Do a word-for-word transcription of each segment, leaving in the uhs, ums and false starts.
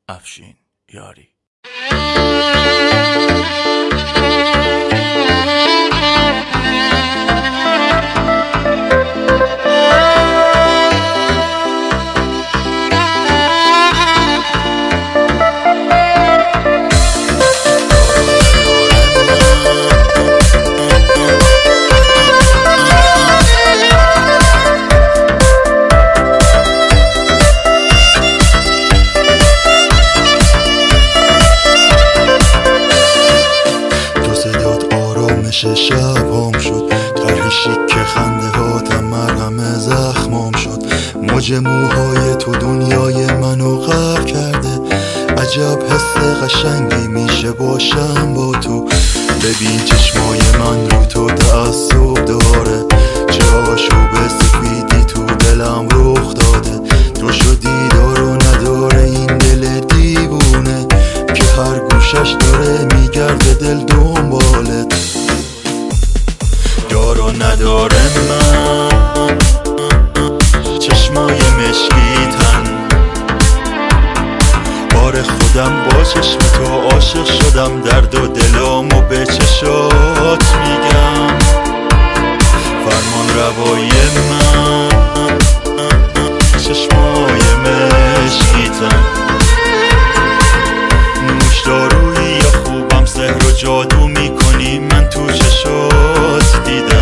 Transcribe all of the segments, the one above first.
افشین یاری. شب هم شد طرح شیک خنده هاتم مرهم زخمام شد. موج موهای تو دنیای منو غرق کرده. عجب حس قشنگی میشه باشم با تو. ببین چشمای من رو تو تعصب داره. چه آشوب سفیدی تو دلم رخ داده. تو شدی دار و نداره این دل دیوونه که هر گوشش داره میگرده دل دنبالت. دار و نداره من چشمای مشکیتن. بار خودم با چشم تو عاشق شدم. درد و دلامو به چشات میگم. فرمان روای من چشمای مشکیتن. نوش دارویی یا خوبم سحر و جادو میکنی من تو چشات دیدم.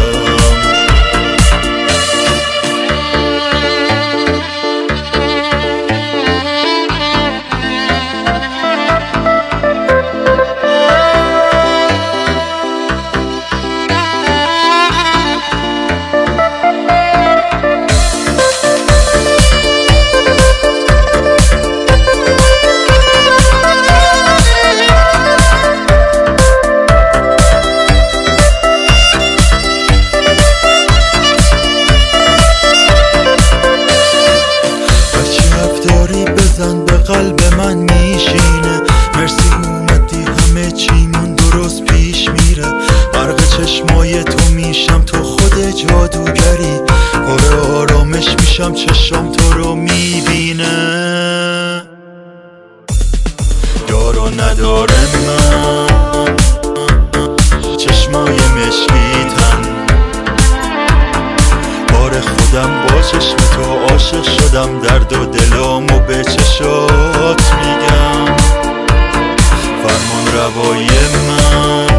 بزن به قلب من میشینه. مرسی اومدی همه چیمون درست پیش میره. غرق چشمای تو میشم تو خود جادوگری. پر آرامش میشم چشم تو رو میبینه. دار و نداره من چشمای مشکیتن. بار خودم با چشم تو عاشق شدم. درد و دلامو به چشات میگم. فرمان روای من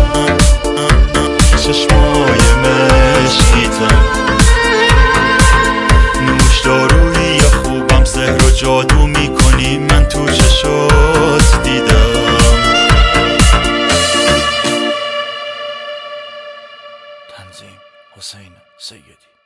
چشمای مشکیتن. نوش دارویی یا خوبم سحر و جادو میکنی من تو چشات دیدم. تنظیم حسین سیدی.